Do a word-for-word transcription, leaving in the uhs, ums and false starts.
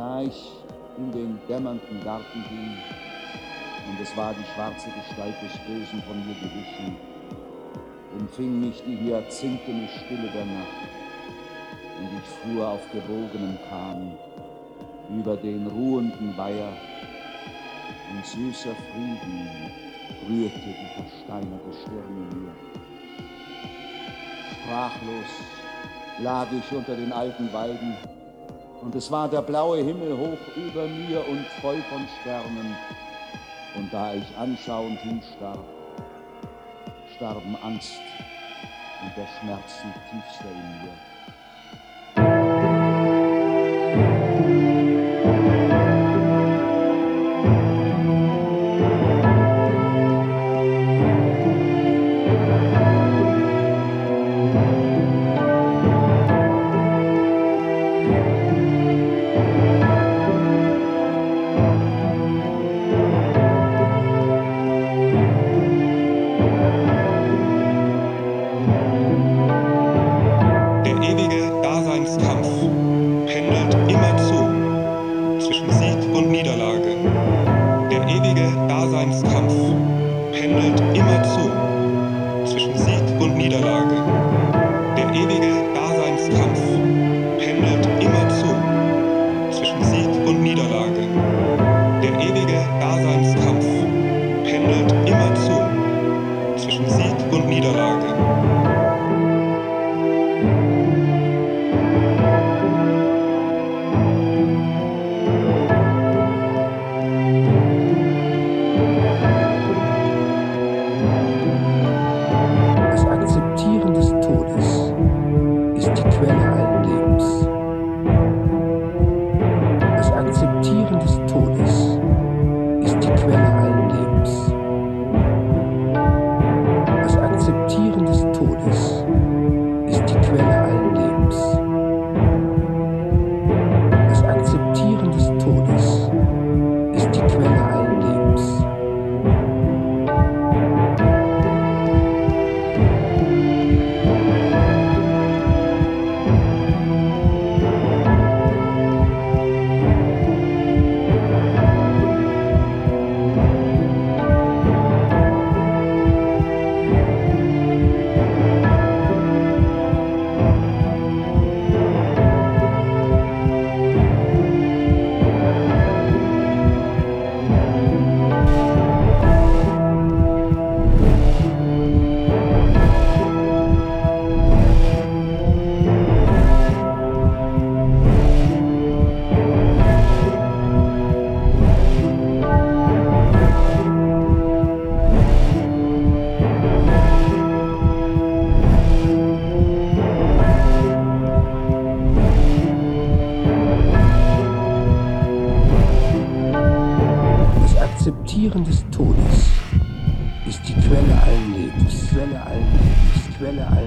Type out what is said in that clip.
Da ich in den dämmernden Garten ging, und es war die schwarze Gestalt des Bösen von mir gewichen, umfing mich die hyazinthene Stille der Nacht, und ich fuhr auf gebogenem Kahn über den ruhenden Weiher, und süßer Frieden rührte die versteinerte Stirn in mir. Sprachlos lag ich unter den alten Weiden, und es war der blaue Himmel hoch über mir und voll von Sternen. Und da ich anschauend hinstarb, starben Angst und der Schmerzen tiefster in mir. Akzeptieren des Todes ist die Quelle allen Lebens, Quelle allen Lebens, Quelle allen